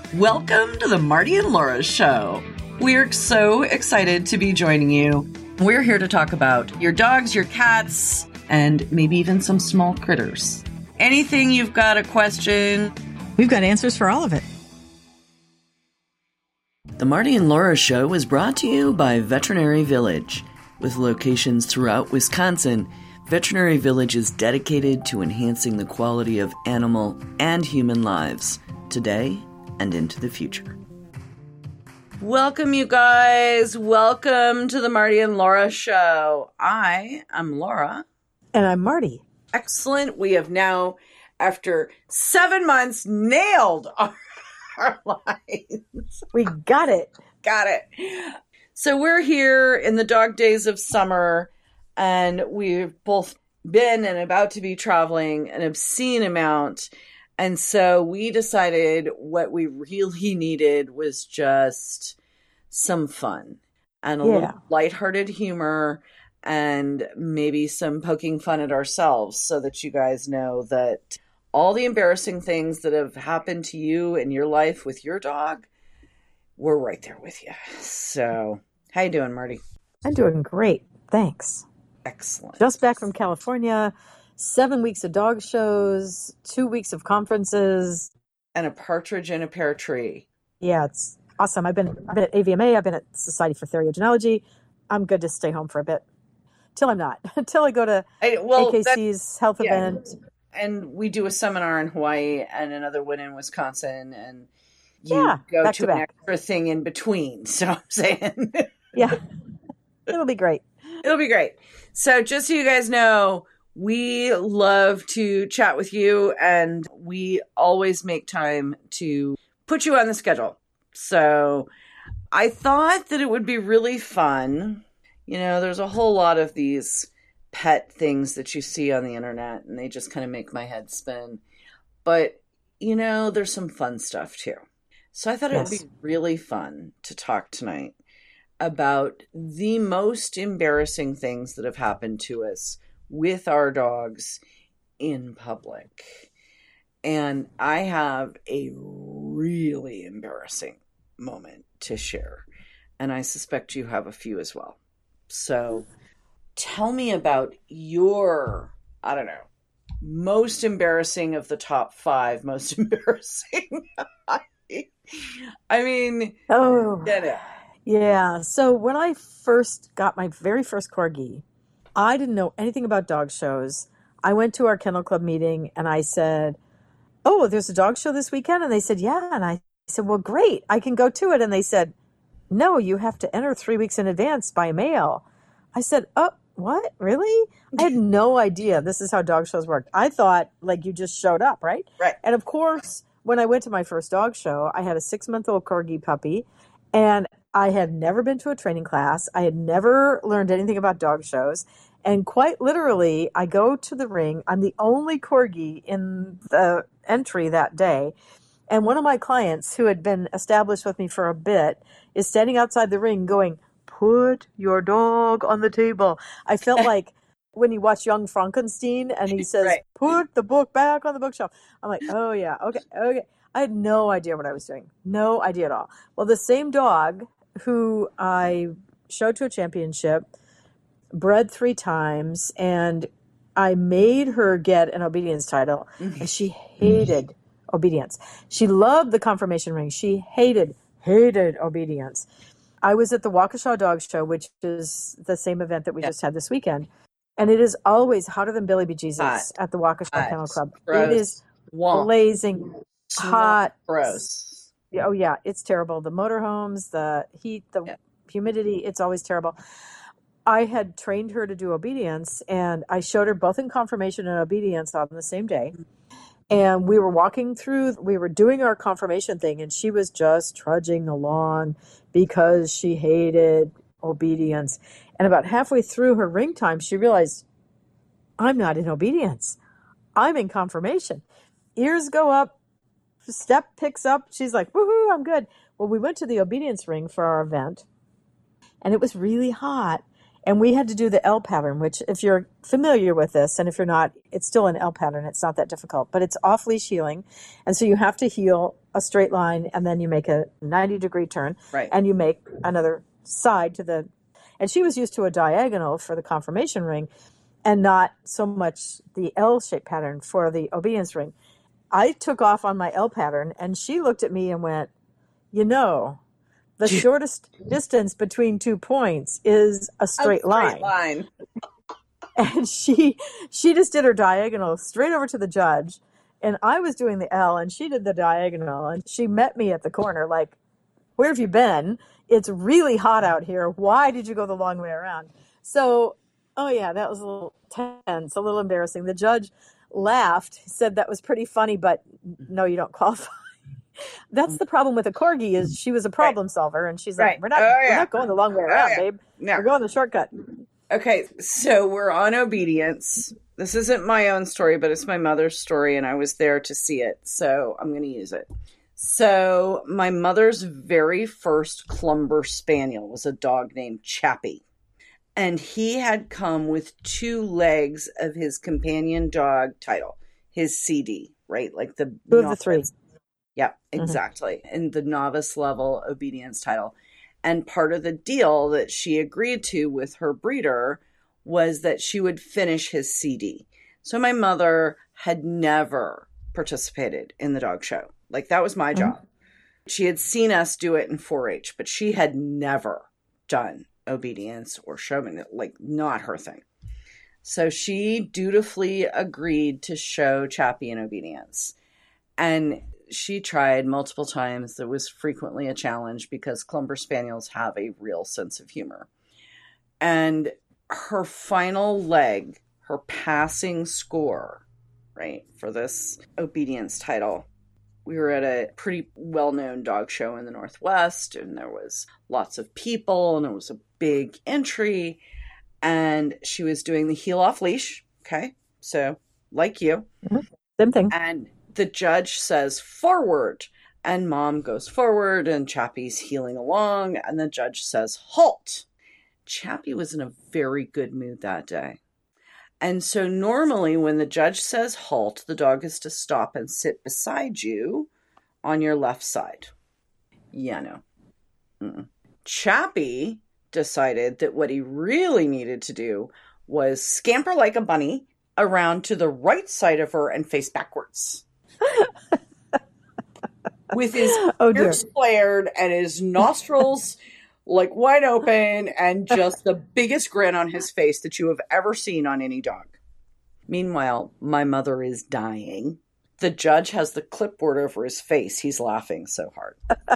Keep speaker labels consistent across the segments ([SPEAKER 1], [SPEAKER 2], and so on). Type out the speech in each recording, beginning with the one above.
[SPEAKER 1] Welcome to the Marty and Laura Show. We're so excited to be joining you. We're here to talk about your dogs, your cats, and maybe even some small critters. Anything you've got a question,
[SPEAKER 2] we've got answers for all of it.
[SPEAKER 1] The Marty and Laura Show is brought to you by Veterinary Village. With locations throughout Wisconsin, Veterinary Village is dedicated to enhancing the quality of animal and human lives today and into the future. Welcome, you guys. Welcome to the Marty and Laura Show. I am Laura.
[SPEAKER 2] And I'm Marty.
[SPEAKER 1] Excellent. We have now, after 7 months, nailed our lives.
[SPEAKER 2] We got it.
[SPEAKER 1] Got it. So we're here in the dog days of summer, and we've both been and about to be traveling an obscene amount. And so we decided what we really needed was just some fun and a little lighthearted humor and maybe some poking fun at ourselves so that you guys know that all the embarrassing things that have happened to you in your life with your dog, we're right there with you. So how you doing, Marty?
[SPEAKER 2] I'm doing great. Thanks.
[SPEAKER 1] Excellent.
[SPEAKER 2] Just back from California. 7 weeks of dog shows, 2 weeks of conferences.
[SPEAKER 1] And a partridge in a pear tree.
[SPEAKER 2] Yeah, it's awesome. I've been at AVMA. I've been at Society for Theriogenology. I'm good to stay home for a bit. Till I'm not. Until I go to AKC's health event.
[SPEAKER 1] And we do a seminar in Hawaii and another one in Wisconsin. And you go to an extra thing in between. So I'm saying.
[SPEAKER 2] Yeah. It'll be great.
[SPEAKER 1] It'll be great. So just so you guys know, we love to chat with you, and we always make time to put you on the schedule. So I thought that it would be really fun. You know, there's a whole lot of these pet things that you see on the internet, and they just kind of make my head spin. But, you know, there's some fun stuff too. So I thought it would be really fun to talk tonight about the most embarrassing things that have happened to us with our dogs in public. And I have a really embarrassing moment to share. And I suspect you have a few as well. So tell me about your, I don't know, most embarrassing of the top 5 most embarrassing. I mean,
[SPEAKER 2] yeah. So when I first got my very first Corgi, I didn't know anything about dog shows. I went to our Kennel Club meeting and I said, "Oh, there's a dog show this weekend?" And they said, "Yeah." And I said, "Well, great. I can go to it." And they said, "No, you have to enter 3 weeks in advance by mail." I said, "Oh, what? Really?" I had no idea this is how dog shows worked. I thought like you just showed up, right?
[SPEAKER 1] Right.
[SPEAKER 2] And of course, when I went to my first dog show, I had a 6-month-old Corgi puppy, and I had never been to a training class. I had never learned anything about dog shows. And quite literally, I go to the ring. I'm the only Corgi in the entry that day. And one of my clients who had been established with me for a bit is standing outside the ring going, "Put your dog on the table." I felt like when you watch Young Frankenstein and he says, "Put the book back on the bookshelf." I'm like, oh yeah, okay. I had no idea what I was doing. No idea at all. Well, the same dog who I showed to a championship, bred 3 times, and I made her get an obedience title, and she hated obedience. She loved the conformation ring. She hated obedience. I was at the Waukesha Dog Show, which is the same event that we just had this weekend, and it is always hotter than Billy Bejesus at the Waukesha Kennel Club.
[SPEAKER 1] Gross.
[SPEAKER 2] It is blazing hot.
[SPEAKER 1] Gross.
[SPEAKER 2] Oh, yeah, it's terrible. The motorhomes, the heat, the humidity, it's always terrible. I had trained her to do obedience, and I showed her both in conformation and obedience on the same day. And we were doing our conformation thing, and she was just trudging along because she hated obedience. And about halfway through her ring time, she realized, I'm not in obedience. I'm in conformation. Ears go up, step picks up. She's like, woohoo, I'm good. Well, we went to the obedience ring for our event, and it was really hot. And we had to do the L pattern, which if you're familiar with this, and if you're not, it's still an L pattern. It's not that difficult, but it's off-leash heeling. And so you have to heel a straight line, and then you make a 90-degree turn,
[SPEAKER 1] Right.
[SPEAKER 2] and you make another side to the. And she was used to a diagonal for the confirmation ring, and not so much the L-shaped pattern for the obedience ring. I took off on my L pattern, and she looked at me and went, the shortest distance between 2 points is a straight line. And she just did her diagonal straight over to the judge, and I was doing the L, and she did the diagonal, and she met me at the corner like, where have you been? It's really hot out here. Why did you go the long way around? So, that was a little tense, a little embarrassing. The judge laughed, said that was pretty funny, but no, you don't qualify. That's the problem with a corgi, is she was a problem solver, and she's like, we're not going the long way around, babe. No. We're going the shortcut.
[SPEAKER 1] Okay, so we're on obedience. This isn't my own story, but it's my mother's story, and I was there to see it, so I'm going to use it. So my mother's very first Clumber Spaniel was a dog named Chappie. And he had come with 2 legs of his companion dog title, his CD, right? Like the
[SPEAKER 2] 2 of the 3.
[SPEAKER 1] Yeah, exactly. Mm-hmm. And the novice level obedience title. And part of the deal that she agreed to with her breeder was that she would finish his CD. So my mother had never participated in the dog show. Like, that was my job. She had seen us do it in 4-H, but she had never done obedience or showman, like, not her thing. So she dutifully agreed to show Chappie in obedience. And she tried multiple times. There was frequently a challenge because Clumber Spaniels have a real sense of humor. And her final leg, her passing score, right, for this obedience title, we were at a pretty well-known dog show in the Northwest, and there was lots of people, and it was a big entry, and she was doing the heel off leash. Okay. So like you,
[SPEAKER 2] same thing.
[SPEAKER 1] And the judge says forward, and Mom goes forward, and Chappie's heeling along, and the judge says halt. Chappie was in a very good mood that day. And so normally when the judge says halt, the dog is to stop and sit beside you on your left side. Yeah, no. Chappie decided that what he really needed to do was scamper like a bunny around to the right side of her and face backwards. With his ears flared and his nostrils like wide open and just the biggest grin on his face that you have ever seen on any dog. Meanwhile, my mother is dying. The judge has the clipboard over his face. He's laughing so hard.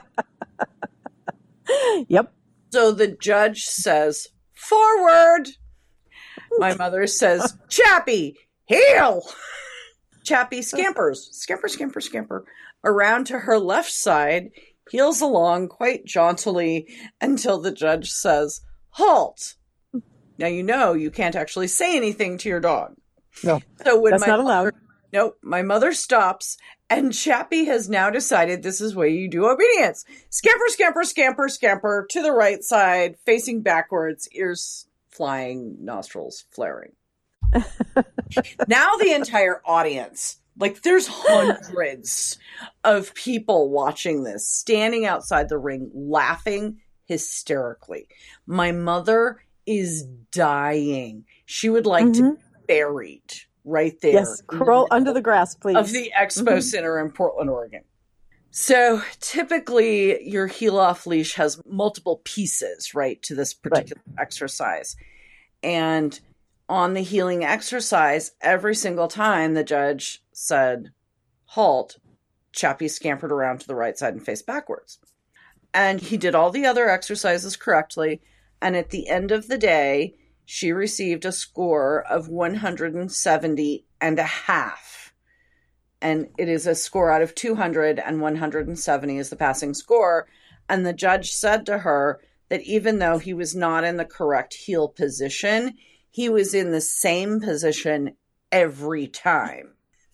[SPEAKER 2] Yep.
[SPEAKER 1] So the judge says, forward. My mother says, Chappie, heel. Chappie scampers, scamper, around to her left side, heels along quite jauntily until the judge says, halt. Now, you can't actually say anything to your dog.
[SPEAKER 2] No,
[SPEAKER 1] so when
[SPEAKER 2] that's not allowed.
[SPEAKER 1] Nope. My mother stops, and Chappie has now decided this is where you do obedience. Scamper to the right side, facing backwards, ears flying, nostrils flaring. Now the entire audience, like there's hundreds of people watching this, standing outside the ring, laughing hysterically. My mother is dying. She would like to be buried right there.
[SPEAKER 2] Yes, crawl under the grass, please.
[SPEAKER 1] Of the Expo Center in Portland, Oregon. So typically your heel off leash has multiple pieces, right, to this particular exercise. And on the healing exercise, every single time the judge said, halt, Chappie scampered around to the right side and faced backwards. And he did all the other exercises correctly. And at the end of the day, she received a score of 170 and a half. And it is a score out of 200, and 170 is the passing score. And the judge said to her that even though he was not in the correct heel position, he was in the same position every time.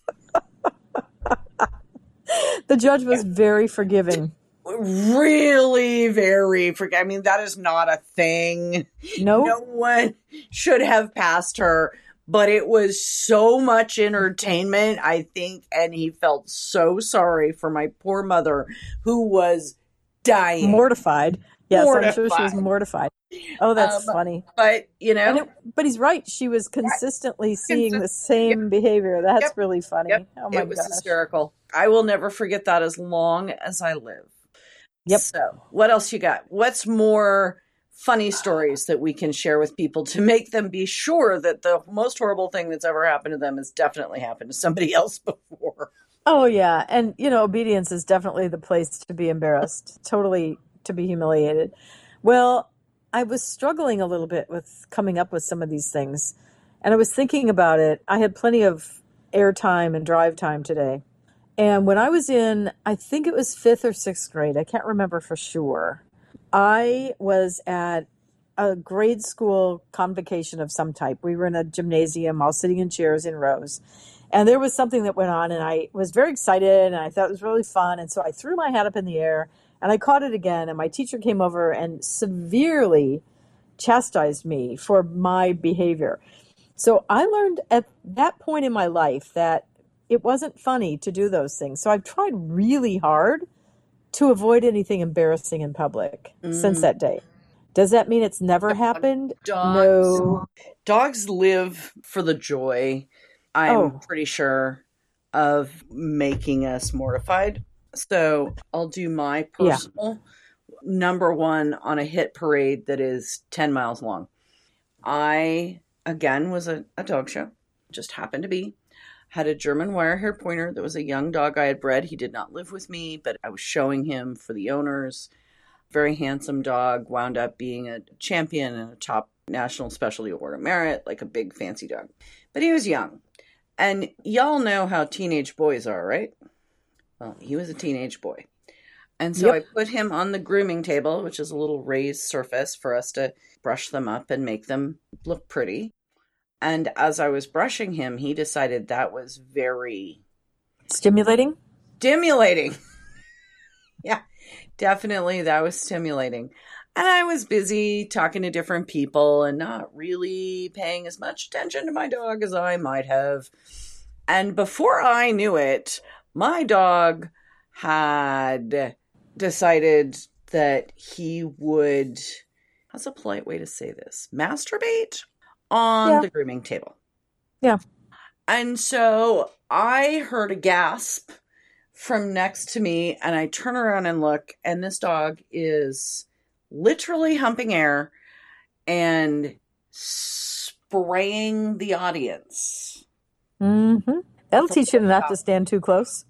[SPEAKER 2] The judge was very forgiving.
[SPEAKER 1] Really very forgiving. I mean, that is not a thing.
[SPEAKER 2] No.
[SPEAKER 1] No one should have passed her but it was so much entertainment, I think, and he felt so sorry for my poor mother who was dying.
[SPEAKER 2] Mortified. Yes, I'm sure she was mortified. Oh, that's funny.
[SPEAKER 1] But, you know.
[SPEAKER 2] But he's right. She was consistently seeing the same behavior. That's really funny.
[SPEAKER 1] Yep.
[SPEAKER 2] Oh, my
[SPEAKER 1] gosh. It was
[SPEAKER 2] gosh.
[SPEAKER 1] hysterical. I will never forget that as long as I live.
[SPEAKER 2] Yep.
[SPEAKER 1] So, what else you got? What's more funny stories that we can share with people to make them be sure that the most horrible thing that's ever happened to them has definitely happened to somebody else before?
[SPEAKER 2] Oh, yeah. And, obedience is definitely the place to be embarrassed, totally to be humiliated. Well, I was struggling a little bit with coming up with some of these things. And I was thinking about it. I had plenty of airtime and drive time today. And when I was in, I think it was 5th or 6th grade, I can't remember for sure, I was at a grade school convocation of some type. We were in a gymnasium, all sitting in chairs in rows. And there was something that went on, and I was very excited, and I thought it was really fun. And so I threw my hat up in the air, and I caught it again. And my teacher came over and severely chastised me for my behavior. So I learned at that point in my life that it wasn't funny to do those things. So I've tried really hard to avoid anything embarrassing in public since that day. Does that mean it's never happened? No.
[SPEAKER 1] Dogs live for the joy, I'm pretty sure, of making us mortified. So I'll do my personal number one on a hit parade that is 10 miles long. I, again, was a dog show. Just happened to be. Had a German wire-haired pointer that was a young dog I had bred. He did not live with me, but I was showing him for the owners. Very handsome dog, wound up being a champion and a top National Specialty Award of Merit, like a big fancy dog. But he was young. And y'all know how teenage boys are, right? Well, he was a teenage boy. And so I put him on the grooming table, which is a little raised surface for us to brush them up and make them look pretty. And as I was brushing him, he decided that was very
[SPEAKER 2] stimulating.
[SPEAKER 1] Yeah, definitely that was stimulating. And I was busy talking to different people and not really paying as much attention to my dog as I might have. And before I knew it, my dog had decided that he would, how's a polite way to say this, masturbate on the grooming table.
[SPEAKER 2] Yeah.
[SPEAKER 1] And so I heard a gasp from next to me, and I turn around and look, and this dog is literally humping air and spraying the audience.
[SPEAKER 2] Mm-hmm. That'll teach you not to stand too close.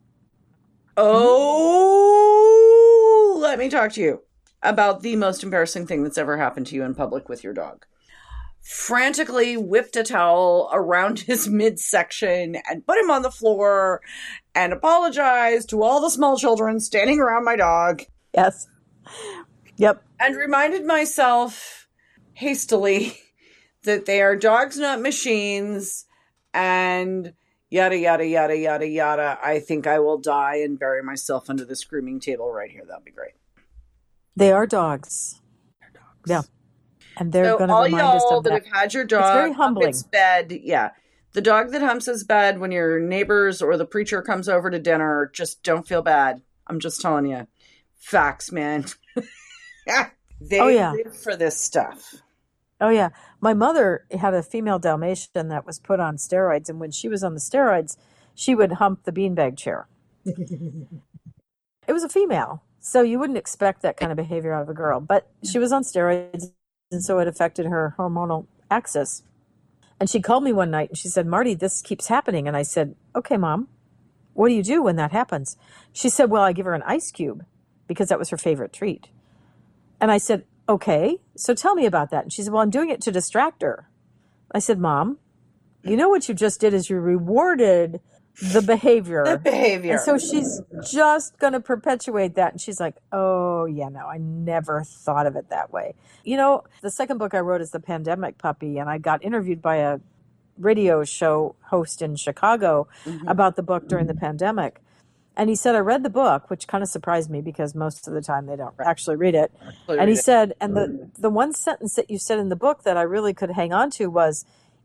[SPEAKER 1] Oh, let me talk to you about the most embarrassing thing that's ever happened to you in public with your dog. Frantically whipped a towel around his midsection and put him on the floor and apologized to all the small children standing around my dog.
[SPEAKER 2] Yes. Yep.
[SPEAKER 1] And reminded myself hastily that they are dogs, not machines, and yada, yada, yada, yada, yada. I think I will die and bury myself under this grooming table right here. That'd be great.
[SPEAKER 2] They are dogs.
[SPEAKER 1] They're dogs.
[SPEAKER 2] Yeah. And they're going to remind us of that.
[SPEAKER 1] Have had your dog
[SPEAKER 2] very humbling.
[SPEAKER 1] Its bed. Yeah. The dog that humps his bed when your neighbors or the preacher comes over to dinner, just don't feel bad. I'm just telling you. Facts, man. They live for this stuff.
[SPEAKER 2] Oh, yeah. My mother had a female Dalmatian that was put on steroids. And when she was on the steroids, she would hump the beanbag chair. It was a female. So you wouldn't expect that kind of behavior out of a girl. But she was on steroids, and so it affected her hormonal axis. And she called me one night, and she said, Marty, this keeps happening. And I said, okay, Mom, what do you do when that happens? She said, well, I give her an ice cube because that was her favorite treat. And I said, okay, so tell me about that. And she said, well, I'm doing it to distract her. I said, Mom, you know what you just did is you rewarded the behavior. And so she's just going to perpetuate that. And she's like, oh, yeah, no, I never thought of it that way. You know, the second book I wrote is The Pandemic Puppy. And I got interviewed by a radio show host in Chicago about the book during the pandemic. And he said, I read the book, which kind of surprised me because most of the time they don't actually read it. And he said, and the one sentence that you said in the book that I really could hang on to was,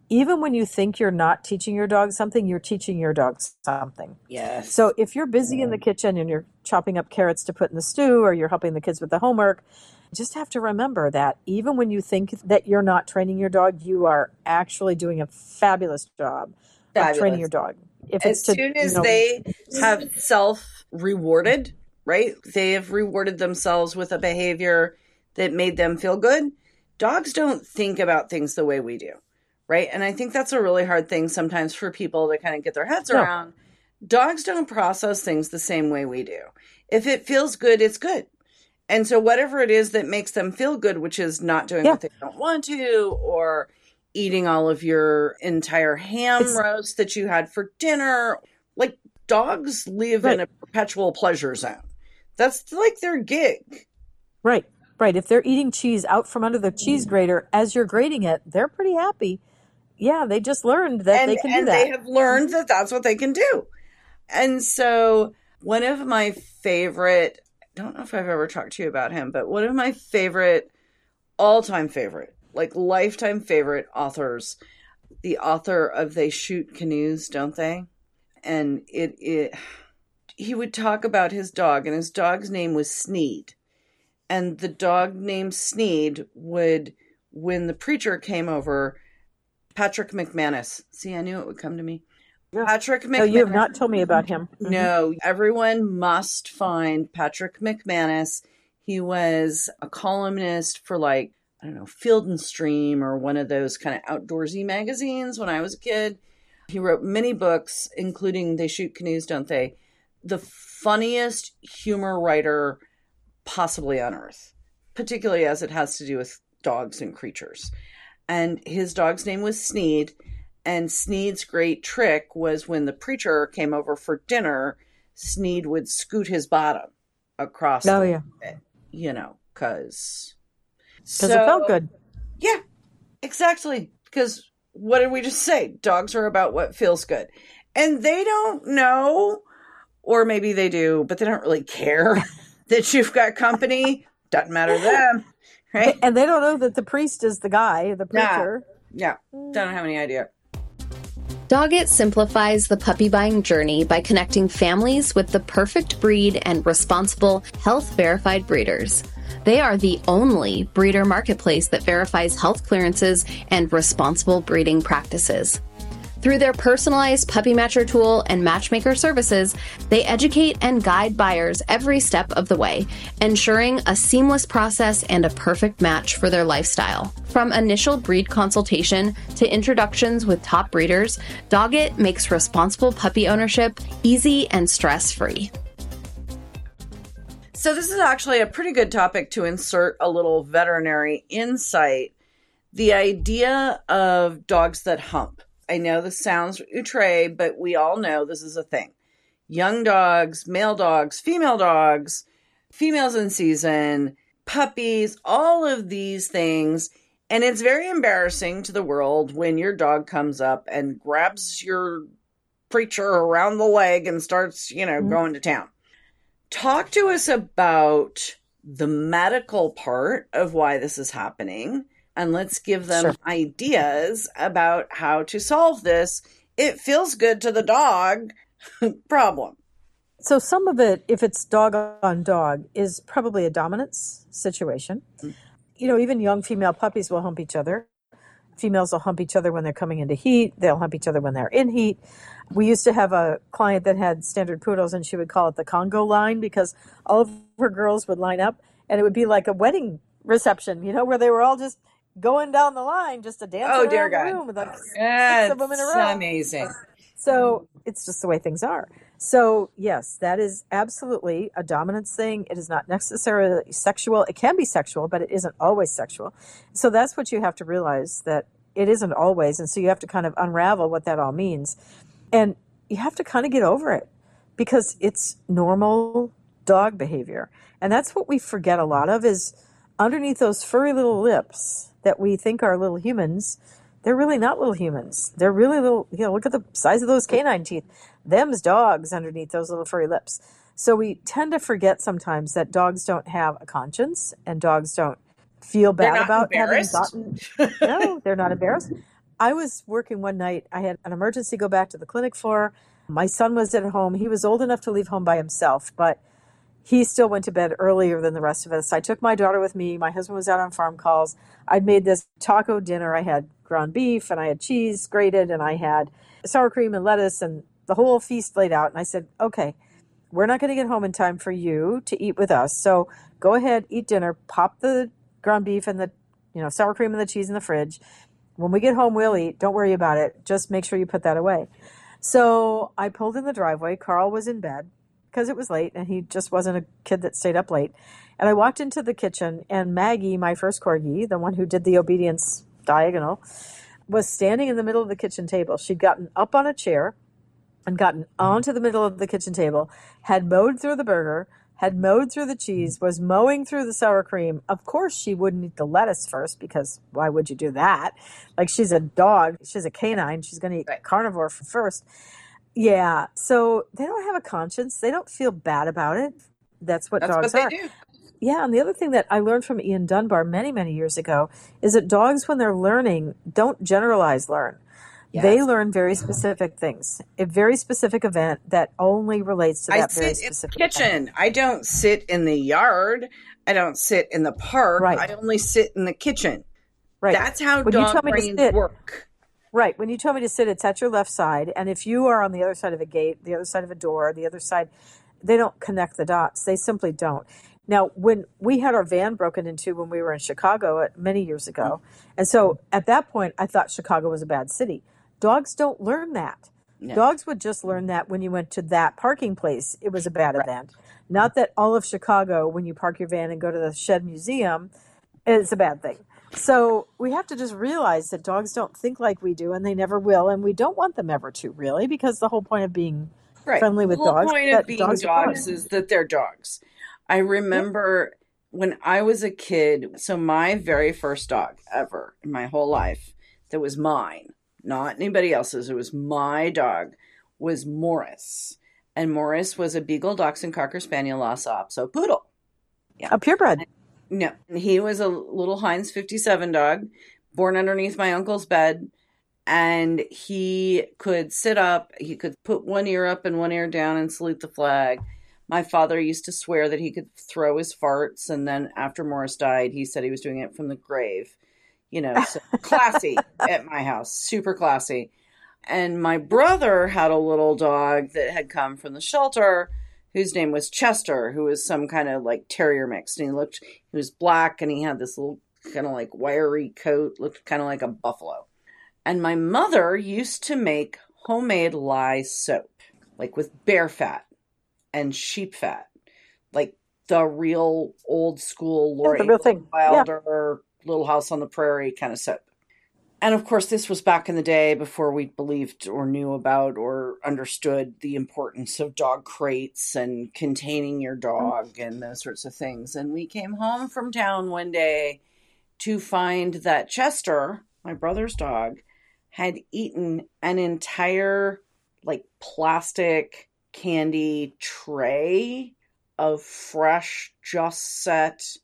[SPEAKER 2] even when you think you're not teaching your dog something, you're teaching your dog something.
[SPEAKER 1] Yes.
[SPEAKER 2] So if you're busy in the kitchen and you're chopping up carrots to put in the stew, or you're helping the kids with the homework, just have to remember that even when you think that you're not training your dog, you are actually doing a fabulous job of training your dog. If
[SPEAKER 1] as soon as they have self-rewarded, right? They have rewarded themselves with a behavior that made them feel good. Dogs don't think about things the way we do, right? And I think that's a really hard thing sometimes for people to kind of get their heads around. Dogs don't process things the same way we do. If it feels good, it's good. And so whatever it is that makes them feel good, which is not doing what they don't want to, or eating all of your entire ham roast that you had for dinner, like dogs live in a perpetual pleasure zone. That's like their gig.
[SPEAKER 2] Right. If they're eating cheese out from under the cheese grater as you're grating it, they're pretty happy. Yeah, they just learned that they can do that.
[SPEAKER 1] And they have learned that that's what they can do. And so one of my favorite, I don't know if I've ever talked to you about him, but one of my favorite, all-time favorite, like lifetime favorite authors, the author of They Shoot Canoes, Don't They? And he would talk about his dog, and his dog's name was Sneed. And the dog named Sneed would, when the preacher came over, Patrick McManus. See, I knew it would come to me. Patrick McManus.
[SPEAKER 2] No, you have not told me about him.
[SPEAKER 1] No, everyone must find Patrick McManus. He was a columnist for Field and Stream, or one of those kind of outdoorsy magazines when I was a kid. He wrote many books, including They Shoot Canoes, Don't They? The funniest humor writer possibly on earth, particularly as it has to do with dogs and creatures. And his dog's name was Sneed. And Sneed's great trick was when the preacher came over for dinner, Sneed would scoot his bottom across because
[SPEAKER 2] it felt good.
[SPEAKER 1] Yeah, exactly. Because what did we just say? Dogs are about what feels good. And they don't know, or maybe they do, but they don't really care that you've got company. Doesn't matter to them, right?
[SPEAKER 2] And they don't know that the priest is the guy, the preacher.
[SPEAKER 1] Yeah, don't have any idea.
[SPEAKER 3] Doggett simplifies the puppy buying journey by connecting families with the perfect breed and responsible, health-verified breeders. They are the only breeder marketplace that verifies health clearances and responsible breeding practices. Through their personalized Puppy Matcher tool and matchmaker services, they educate and guide buyers every step of the way, ensuring a seamless process and a perfect match for their lifestyle. From initial breed consultation to introductions with top breeders, Doggett makes responsible puppy ownership easy and stress-free.
[SPEAKER 1] So this is actually a pretty good topic to insert a little veterinary insight. The idea of dogs that hump. I know this sounds outre, but we all know this is a thing. Young dogs, male dogs, females in season, puppies, all of these things. And it's very embarrassing to the world when your dog comes up and grabs your preacher around the leg and starts, going to town. Talk to us about the medical part of why this is happening. And let's give them ideas about how to solve this. It feels good to the dog problem.
[SPEAKER 2] So some of it, if it's dog on dog, is probably a dominance situation. Even young female puppies will hump each other. Females will hump each other when they're coming into heat. They'll hump each other when they're in heat. We used to have a client that had standard poodles, and she would call it the Congo line, because all of her girls would line up, and it would be like a wedding reception, where they were all just going down the line just to dance around the room with like 6 of them in a row.
[SPEAKER 1] That's amazing.
[SPEAKER 2] So it's just the way things are. So yes, that is absolutely a dominance thing. It is not necessarily sexual. It can be sexual, but it isn't always sexual. So that's what you have to realize, that it isn't always. And so you have to kind of unravel what that all means. And you have to kind of get over it, because it's normal dog behavior. And that's what we forget a lot of, is underneath those furry little lips that we think are little humans, they're really not little humans. They're really little, look at the size of those canine teeth. Them's dogs underneath those little furry lips. So we tend to forget sometimes that dogs don't have a conscience, and dogs don't feel bad about having gotten. No, they're not embarrassed. I was working one night. I had an emergency go back to the clinic for. My son was at home. He was old enough to leave home by himself, but he still went to bed earlier than the rest of us. I took my daughter with me. My husband was out on farm calls. I'd made this taco dinner. I had ground beef and I had cheese grated and I had sour cream and lettuce and the whole feast laid out. And I said, okay, we're not going to get home in time for you to eat with us. So go ahead, eat dinner, pop the ground beef and the sour cream and the cheese in the fridge. When we get home, we'll eat. Don't worry about it. Just make sure you put that away. So I pulled in the driveway. Carl was in bed because it was late and he just wasn't a kid that stayed up late. And I walked into the kitchen and Maggie, my first corgi, the one who did the obedience diagonal, was standing in the middle of the kitchen table. She'd gotten up on a chair and gotten onto the middle of the kitchen table, had mowed through the burger, had mowed through the cheese, was mowing through the sour cream. Of course, she wouldn't eat the lettuce first because why would you do that? Like, she's a dog. She's a canine. She's going to eat carnivore first. Yeah. So they don't have a conscience. They don't feel bad about it. That's what dogs are.
[SPEAKER 1] They do.
[SPEAKER 2] Yeah. And the other thing that I learned from Ian Dunbar many, many years ago is that dogs, when they're learning, don't generalize learn. Yes. They learn very specific things, a very specific event that only relates to that very specific
[SPEAKER 1] event. I sit in the kitchen. I don't sit in the yard. I don't sit in the park. Right. I only sit in the kitchen. Right. That's how dog brains work.
[SPEAKER 2] Right. When you tell me to sit, it's at your left side. And if you are on the other side of a gate, the other side of a door, the other side, they don't connect the dots. They simply don't. Now, when we had our van broken into when we were in Chicago many years ago, and so at that point, I thought Chicago was a bad city. Dogs don't learn that. No. Dogs would just learn that when you went to that parking place, it was a bad event. Not that all of Chicago, when you park your van and go to the Shed Museum, is a bad thing. So we have to just realize that dogs don't think like we do, and they never will, and we don't want them ever to, really, because the whole point of being friendly with dogs.
[SPEAKER 1] The whole point of being dogs is that they're dogs. I remember when I was a kid, so my very first dog ever in my whole life that was mine, not anybody else's, it was my dog, was Morris. And Morris was a Beagle Dachshund Cocker Spaniel Lhasa Apso Poodle.
[SPEAKER 2] Yeah. A purebred.
[SPEAKER 1] No. He was a little Heinz 57 dog, born underneath my uncle's bed. And he could sit up, he could put one ear up and one ear down and salute the flag. My father used to swear that he could throw his farts. And then after Morris died, he said he was doing it from the grave. So classy at my house, super classy. And my brother had a little dog that had come from the shelter whose name was Chester, who was some kind of like terrier mix. And he was black and he had this little kind of like wiry coat, looked kind of like a buffalo. And my mother used to make homemade lye soap, like with bear fat and sheep fat, like the real old school Laura Wilder Little House on the Prairie kind of soap. And of course, this was back in the day before we believed or knew about or understood the importance of dog crates and containing your dog and those sorts of things. And we came home from town one day to find that Chester, my brother's dog, had eaten an entire like plastic candy tray of fresh, just set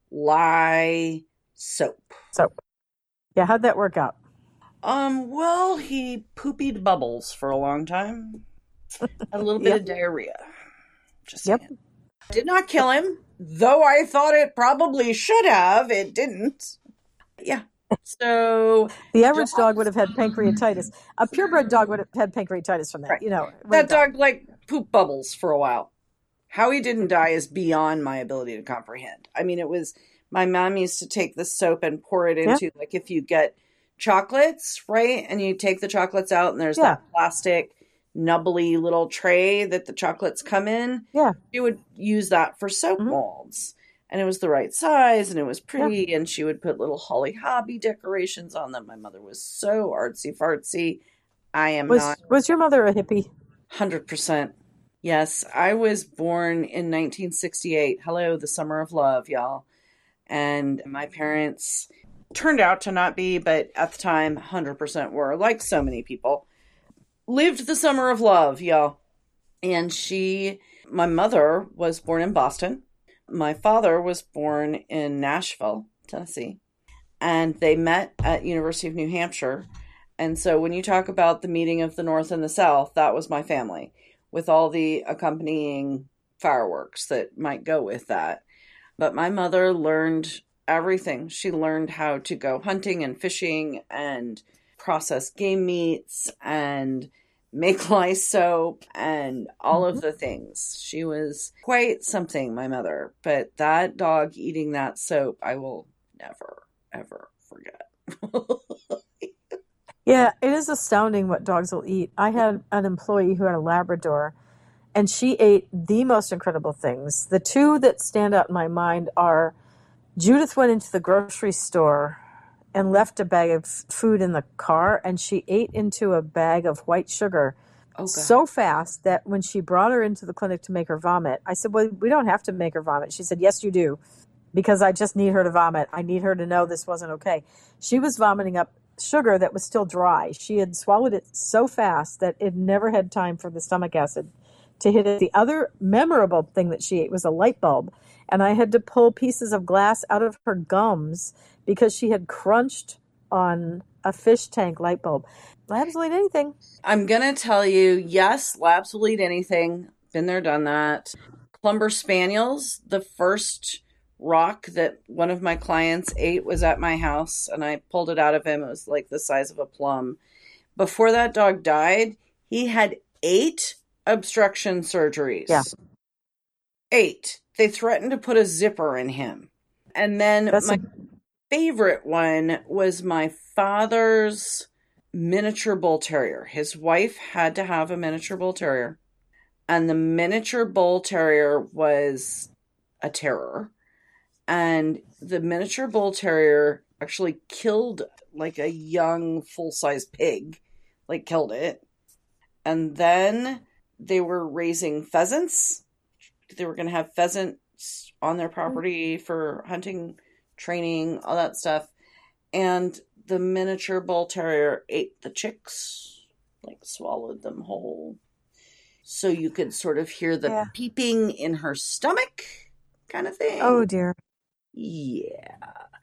[SPEAKER 1] lye soap.
[SPEAKER 2] Yeah, how'd that work out?
[SPEAKER 1] Well, he poopied bubbles for a long time. A little bit of diarrhea. Just saying. Did not kill him, though I thought it probably should have. It didn't. Yeah. So
[SPEAKER 2] the average dog would have had pancreatitis. A purebred dog would have had pancreatitis from that. Right.
[SPEAKER 1] That dog like poop bubbles for a while. How he didn't die is beyond my ability to comprehend. I mean, it was my mom used to take the soap and pour it into like if you get chocolates, right? And you take the chocolates out and there's that plastic nubbly little tray that the chocolates come in.
[SPEAKER 2] Yeah.
[SPEAKER 1] She would use that for soap molds. And it was the right size and it was pretty. And she would put little holly hobby decorations on them. My mother was so artsy fartsy. I am not.
[SPEAKER 2] Was your mother a hippie?
[SPEAKER 1] 100%. Yes. I was born in 1968. Hello, the summer of love, y'all. And my parents turned out to not be, but at the time, 100% were, like so many people. Lived the summer of love, y'all. And my mother was born in Boston. My father was born in Nashville, Tennessee. And they met at University of New Hampshire. And so when you talk about the meeting of the North and the South, that was my family with all the accompanying fireworks that might go with that. But my mother learned everything. She learned how to go hunting and fishing and process game meats and make lye soap and all of the things. She was quite something, my mother. But that dog eating that soap, I will never, ever forget.
[SPEAKER 2] Yeah, it is astounding what dogs will eat. I had an employee who had a Labrador, and she ate the most incredible things. The two that stand out in my mind are Judith went into the grocery store and left a bag of food in the car, and she ate into a bag of white sugar so fast that when she brought her into the clinic to make her vomit, I said, well, we don't have to make her vomit. She said, yes, you do, because I just need her to vomit. I need her to know this wasn't okay. She was vomiting up sugar that was still dry. She had swallowed it so fast that it never had time for the stomach acid to hit it. The other memorable thing that she ate was a light bulb, and I had to pull pieces of glass out of her gums because she had crunched on a fish tank light bulb. Labs will eat anything.
[SPEAKER 1] I'm going to tell you, yes, labs will eat anything. Been there, done that. Clumber Spaniels, the first rock that one of my clients ate was at my house, and I pulled it out of him. It was like the size of a plum. Before that dog died, he had 8 obstruction surgeries.
[SPEAKER 2] Yeah.
[SPEAKER 1] 8. They threatened to put a zipper in him. And then favorite one was my father's miniature bull terrier. His wife had to have a miniature bull terrier, and the miniature bull terrier was a terror. And the miniature bull terrier actually killed like a young full-size pig, like killed it. And then they were raising pheasants. They were going to have pheasants on their property for hunting, training, all that stuff. And the miniature bull terrier ate the chicks, like swallowed them whole. So you could sort of hear the peeping in her stomach kind of thing.
[SPEAKER 2] Oh, dear.
[SPEAKER 1] Yeah.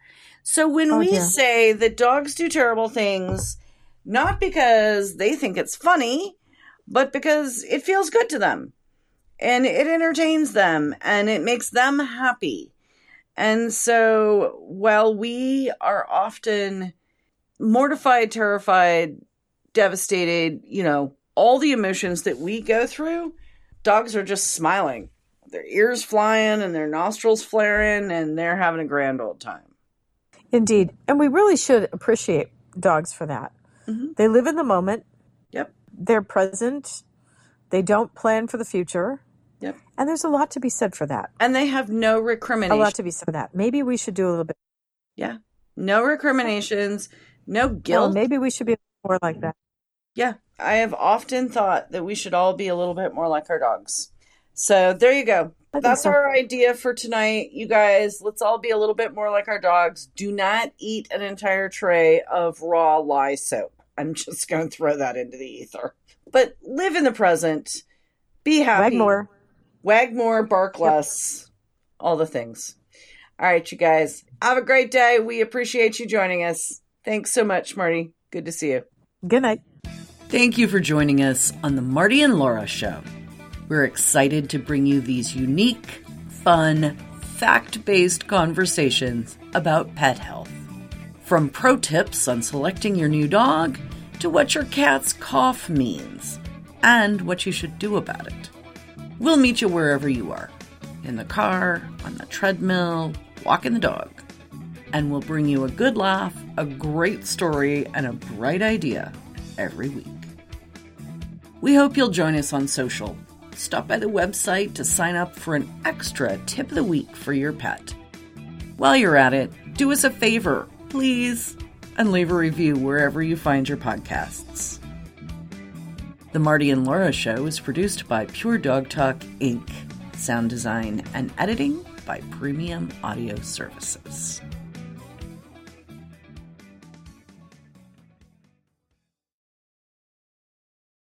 [SPEAKER 1] So when we say that dogs do terrible things, not because they think it's funny, but because it feels good to them and it entertains them and it makes them happy. And so while we are often mortified, terrified, devastated, all the emotions that we go through, dogs are just smiling. Their ears flying and their nostrils flaring, and they're having a grand old time.
[SPEAKER 2] Indeed. And we really should appreciate dogs for that. Mm-hmm. They live in the moment.
[SPEAKER 1] Yep.
[SPEAKER 2] They're present. They don't plan for the future.
[SPEAKER 1] Yep.
[SPEAKER 2] And there's a lot to be said for that.
[SPEAKER 1] And they have no recrimination.
[SPEAKER 2] A lot to be said for that. Maybe we should do a little bit.
[SPEAKER 1] Yeah. No recriminations, no guilt.
[SPEAKER 2] Maybe we should be more like that.
[SPEAKER 1] Yeah. I have often thought that we should all be a little bit more like our dogs. So there you go. That's our idea for tonight, you guys. Let's all be a little bit more like our dogs. Do not eat an entire tray of raw lye soap. I'm just going to throw that into the ether. But live in the present. Be happy. Wag more, bark less. All the things. All right, you guys. Have a great day. We appreciate you joining us. Thanks so much, Marty. Good to see you.
[SPEAKER 2] Good night.
[SPEAKER 1] Thank you for joining us on the Marty and Laura Show. We're excited to bring you these unique, fun, fact-based conversations about pet health. From pro tips on selecting your new dog to what your cat's cough means and what you should do about it. We'll meet you wherever you are, in the car, on the treadmill, walking the dog. And we'll bring you a good laugh, a great story, and a bright idea every week. We hope you'll join us on social. Stop by the website to sign up for an extra tip of the week for your pet. While you're at it, do us a favor, please, and leave a review wherever you find your podcasts. The Marty and Laura Show is produced by Pure Dog Talk, Inc. Sound design and editing by Premium Audio Services.